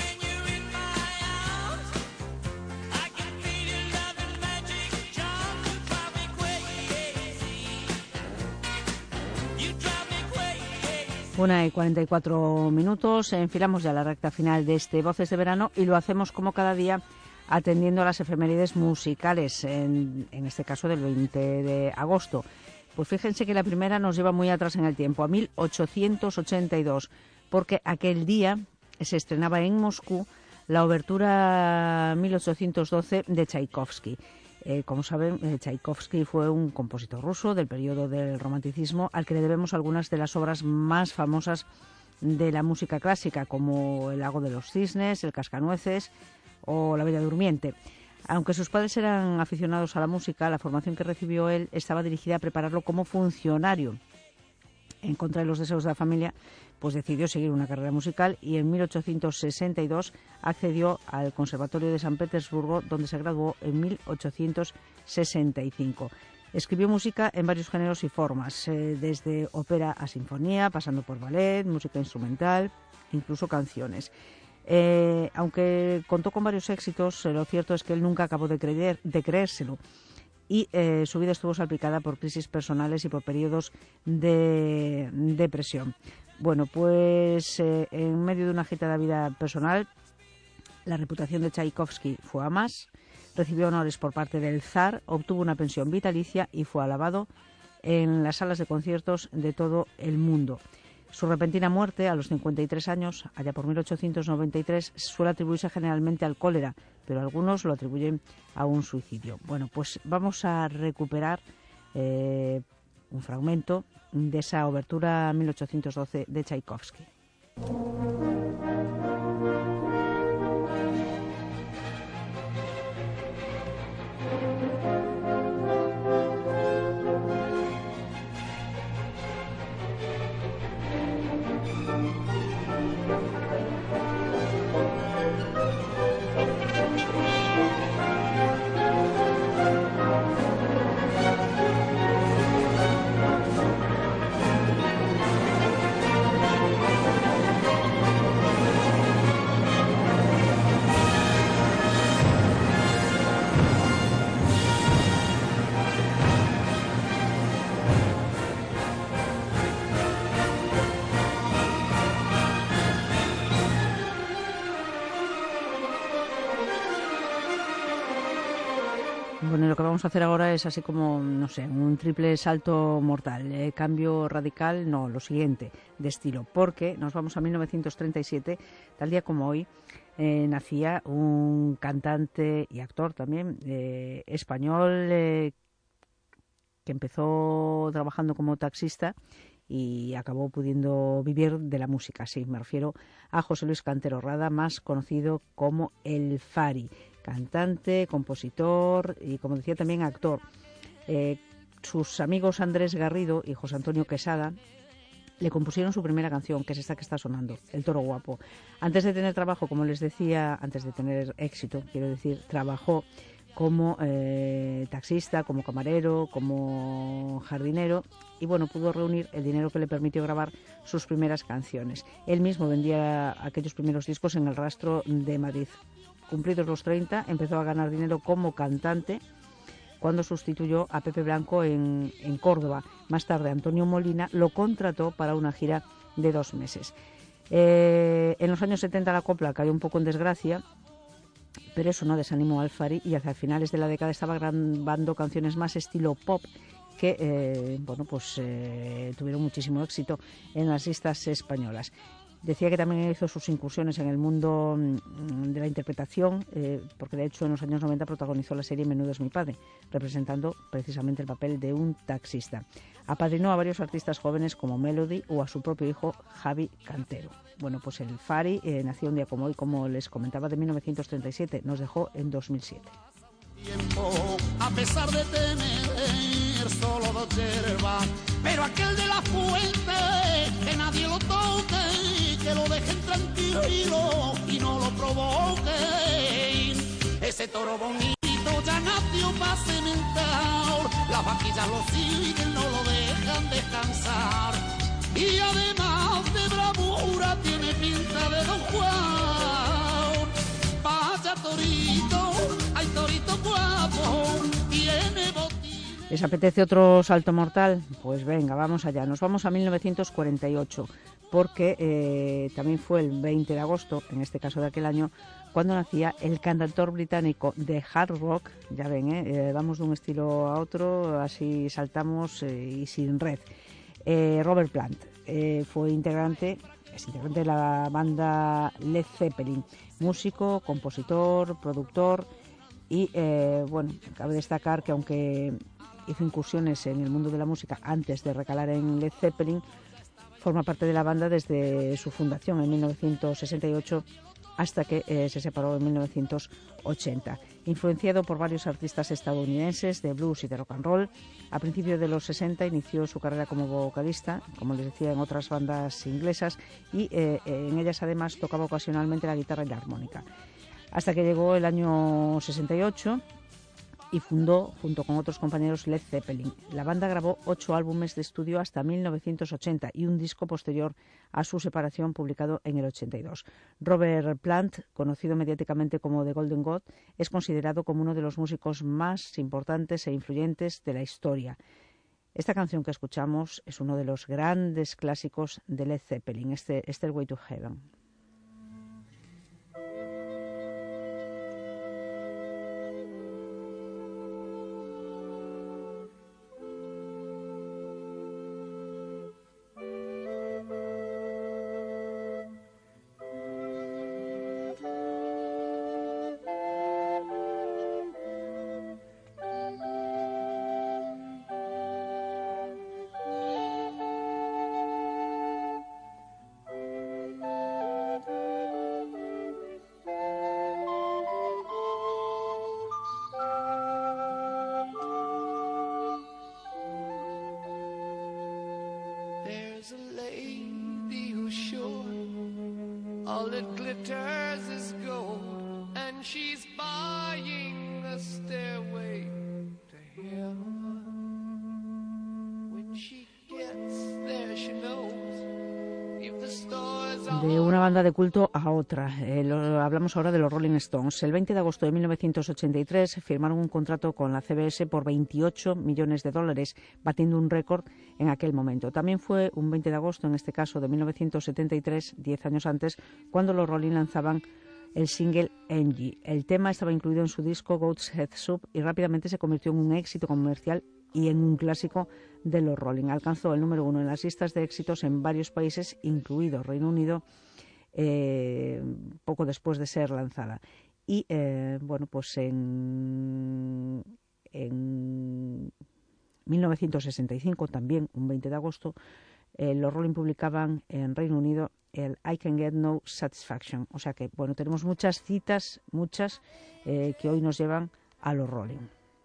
Una y 44 minutos, enfilamos ya la recta final de este Voces de Verano y lo hacemos como cada día atendiendo a las efemérides musicales, en este caso del 20 de agosto. Pues fíjense que la primera nos lleva muy atrás en el tiempo, a 1882, porque aquel día se estrenaba en Moscú la obertura 1812 de Tchaikovsky. Como saben, Tchaikovsky fue un compositor ruso del periodo del romanticismo al que le debemos algunas de las obras más famosas de la música clásica, como El lago de los cisnes, El cascanueces o La Bella Durmiente. Aunque sus padres eran aficionados a la música, la formación que recibió él estaba dirigida a prepararlo como funcionario. En contra de los deseos de la familia, pues decidió seguir una carrera musical y en 1862 accedió al Conservatorio de San Petersburgo, donde se graduó en 1865. Escribió música en varios géneros y formas, desde ópera a sinfonía, pasando por ballet, música instrumental, incluso canciones. Aunque contó con varios éxitos, lo cierto es que él nunca acabó de creérselo. Y su vida estuvo salpicada por crisis personales y por periodos de depresión. Bueno, pues en medio de una agitada vida personal, la reputación de Tchaikovsky fue a más, recibió honores por parte del zar, obtuvo una pensión vitalicia y fue alabado en las salas de conciertos de todo el mundo. Su repentina muerte a los 53 años, allá por 1893, suele atribuirse generalmente al cólera, pero algunos lo atribuyen a un suicidio. Bueno, pues vamos a recuperar un fragmento de esa obertura 1812 de Tchaikovsky. Bueno, y lo que vamos a hacer ahora es así como, no sé, un triple salto mortal, cambio radical, no, lo siguiente, de estilo, porque nos vamos a 1937, tal día como hoy, nacía un cantante y actor también español que empezó trabajando como taxista y acabó pudiendo vivir de la música. Sí, me refiero a José Luis Cantero Rada, más conocido como El Fari, cantante, compositor y, como decía, también actor. Sus amigos Andrés Garrido y José Antonio Quesada le compusieron su primera canción, que es esta que está sonando, El Toro Guapo. Antes de tener trabajo, como les decía, antes de tener éxito, quiero decir, trabajó como taxista, como camarero, como jardinero, y bueno, pudo reunir el dinero que le permitió grabar sus primeras canciones. Él mismo vendía aquellos primeros discos en El Rastro de Madrid. Cumplidos los 30, empezó a ganar dinero como cantante cuando sustituyó a Pepe Blanco en Córdoba. Más tarde, Antonio Molina lo contrató para una gira de 2 meses. En los años 70 la copla cayó un poco en desgracia, pero eso no desanimó al Fari, y hacia finales de la década estaba grabando canciones más estilo pop que tuvieron muchísimo éxito en las listas españolas. Decía que también hizo sus incursiones en el mundo de la interpretación, porque de hecho en los años 90 protagonizó la serie Menudo es mi padre, representando precisamente el papel de un taxista. Apadrinó a varios artistas jóvenes como Melody o a su propio hijo Javi Cantero. Bueno, pues el Fari nació un día como hoy, como les comentaba, de 1937, nos dejó en 2007. A pesar de tener solo 2 yerbas, pero aquel de la fuente, que nadie lo toque, que lo dejen tranquilo y no lo provoquen. Ese toro bonito ya nació para cementar, las vaquillas lo siguen, no lo dejan descansar, y además de bravura tiene pinta de Don Juan. Vaya torito, ay torito guapo, tiene botines. ¿Les apetece otro salto mortal? Pues venga, vamos allá. Nos vamos a 1948, porque también fue el 20 de agosto, en este caso de aquel año, cuando nacía el cantautor británico de hard rock. Ya ven, vamos de un estilo a otro, así saltamos y sin red. Robert Plant fue integrante de la banda Led Zeppelin, músico, compositor, productor y, cabe destacar que aunque hizo incursiones en el mundo de la música antes de recalar en Led Zeppelin, forma parte de la banda desde su fundación en 1968 hasta que se separó en 1980. Influenciado por varios artistas estadounidenses de blues y de rock and roll, a principios de los 60 inició su carrera como vocalista, como les decía, en otras bandas inglesas, y en ellas además tocaba ocasionalmente la guitarra y la armónica. Hasta que llegó el año 68 y fundó, junto con otros compañeros, Led Zeppelin. La banda grabó 8 álbumes de estudio hasta 1980 y un disco posterior a su separación publicado en el 82. Robert Plant, conocido mediáticamente como The Golden God, es considerado como uno de los músicos más importantes e influyentes de la historia. Esta canción que escuchamos es uno de los grandes clásicos de Led Zeppelin, Stairway to Heaven. There's a lady who's sure all that glitters is gold, and she's buying a stairway to heaven. When she gets there, she knows if the stars are De una banda de culto a otra. Hablamos ahora de los Rolling Stones. El 20 de agosto de 1983 firmaron un contrato con la CBS por $28 millones, batiendo un récord en aquel momento. También fue un 20 de agosto, en este caso de 1973, 10 años antes, cuando los Rolling lanzaban el single Angie. El tema estaba incluido en su disco Goat's Head Soup y rápidamente se convirtió en un éxito comercial y en un clásico de los Rolling. Alcanzó el número 1 en las listas de éxitos en varios países, incluido Reino Unido, poco después de ser lanzada. Y bueno, pues en 1965, también un 20 de agosto, los Rolling publicaban en Reino Unido el I Can Get No Satisfaction. O sea que, bueno, tenemos muchas citas, que hoy nos llevan a los Rolling.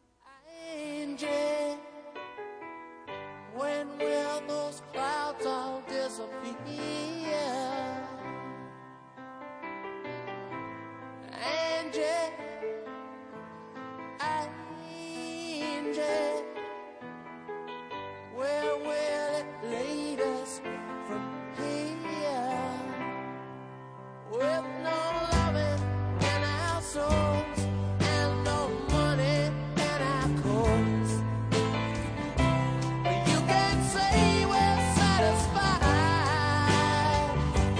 When will those clouds all disappear? Angie, Angie, where will it lead us from here? With no loving in our souls and no money in our coats. You can't say we're satisfied,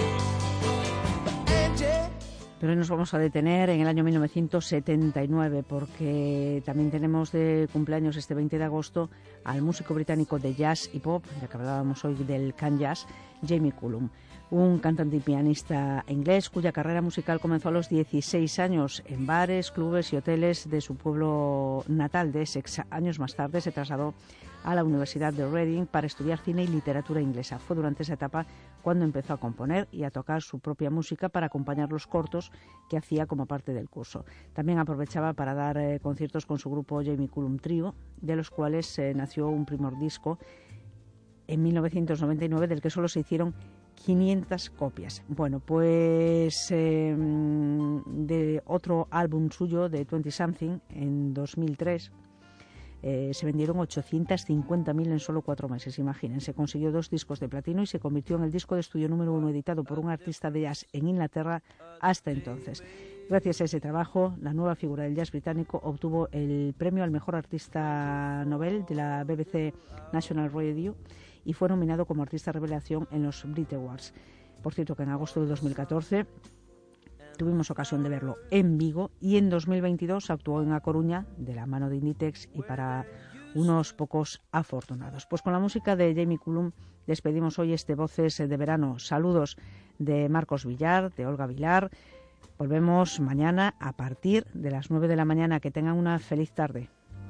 Angie. Pero hoy nos vamos a detener en el año 1979 porque también tenemos de cumpleaños este 20 de agosto al músico británico de jazz y pop, ya que hablábamos hoy del can jazz, Jamie Cullum, un cantante y pianista inglés cuya carrera musical comenzó a los 16 años en bares, clubes y hoteles de su pueblo natal de Essex. Años más tarde se trasladó a la Universidad de Reading para estudiar cine y literatura inglesa. Fue durante esa etapa cuando empezó a componer y a tocar su propia música para acompañar los cortos que hacía como parte del curso. También aprovechaba para dar conciertos con su grupo Jamie Cullum Trio, de los cuales nació un primer disco en 1999, del que solo se hicieron 500 copias. Bueno, pues de otro álbum suyo, de 20 Something, en 2003, se vendieron 850.000 en solo 4 meses, imagínense. Consiguió 2 discos de platino y se convirtió en el disco de estudio número 1 editado por un artista de jazz en Inglaterra hasta entonces. Gracias a ese trabajo, la nueva figura del jazz británico obtuvo el premio al mejor artista Nobel de la BBC National Radio y fue nominado como artista revelación en los Brit Awards. Por cierto, que en agosto de 2014 tuvimos ocasión de verlo en Vigo y en 2022 actuó en A Coruña de la mano de Inditex y para unos pocos afortunados. Pues con la música de Jamie Cullum despedimos hoy este Voces de Verano. Saludos de Marcos Villar, de Olga Vilar. Volvemos mañana a partir de las 9 de la mañana. Que tengan una feliz tarde.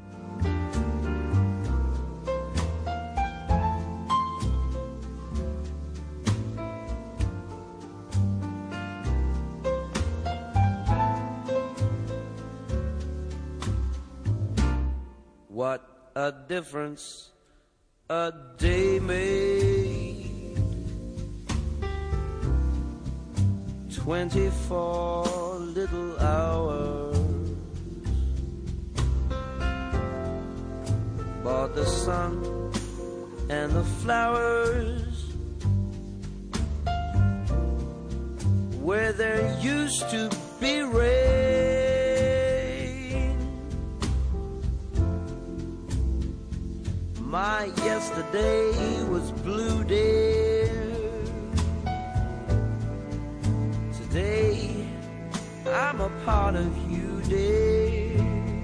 What a difference a day made. 24 little hours, but the sun and the flowers where there used to be rain. My yesterday was blue, dear. Today I'm a part of you, dear.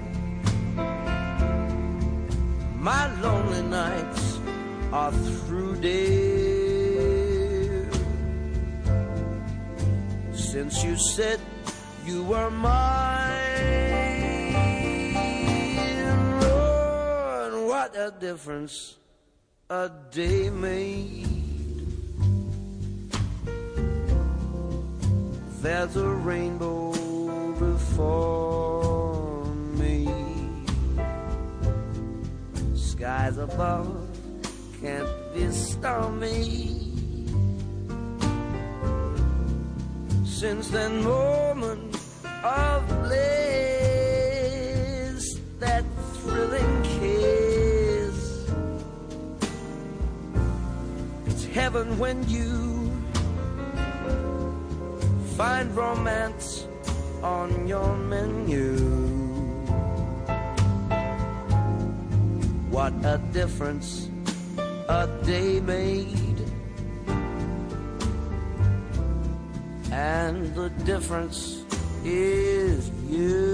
My lonely nights are through, dear. Since you said you were mine, Lord, what a difference a day made. There's a rainbow before me. Skies above can't be stormy. Since that moment of bliss, that thrilling kiss, it's heaven when you find romance on your menu. What a difference a day made. And the difference is you.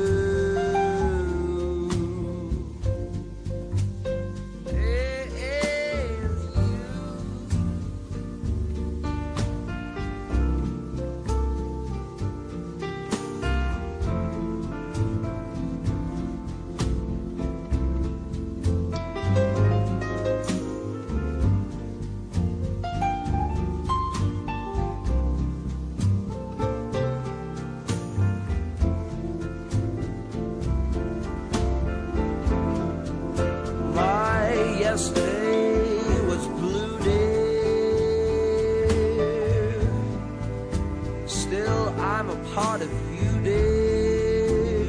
Yesterday was blue, dear. Still, I'm a part of you, dear.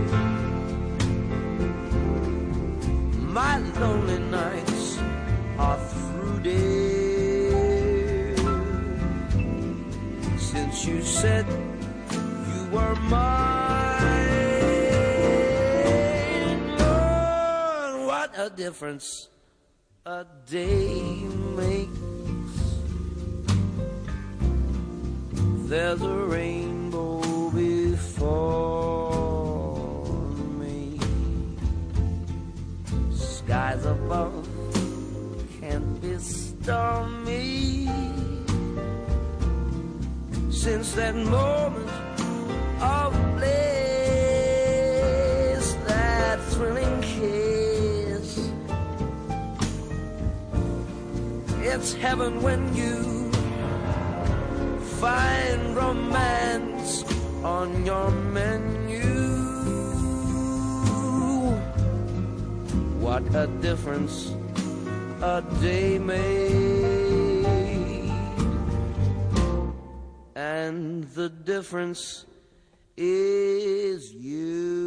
My lonely nights are through, dear. Since you said you were mine, Lord, what a difference a day makes. There's a rainbow before me. Skies above can't be stormy. Since that moment of bliss, that thrilling kiss, it's heaven when you find romance on your menu. What a difference a day made, and the difference is you.